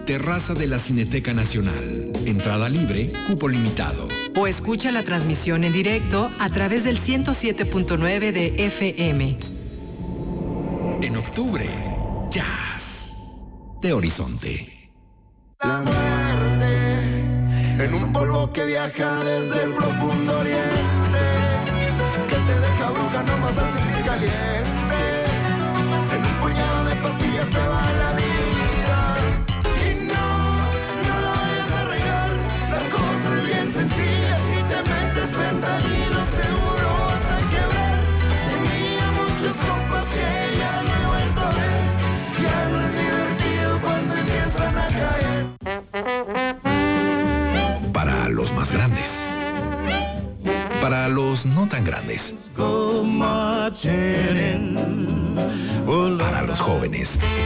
terraza de la Cineteca Nacional. Entrada libre, cupo limitado. O escucha la transmisión en directo a través del 107.9 de FM. En octubre, Jazz de Horizonte. La muerte en un polvo que viaja desde el profundo oriente, que te deja bruja, no vas a sentir caliente. En un puñado de pastillas se va la vida. Y no la vayas a regar. La cosa es bien sencilla. Si te metes fentanilo seguro vas a quebrar. Tenía muchos compas que ya no he vuelto a ver. Ya no es divertido cuando empiezan a caer. Para los más grandes. Para los no tan grandes. Para los jóvenes.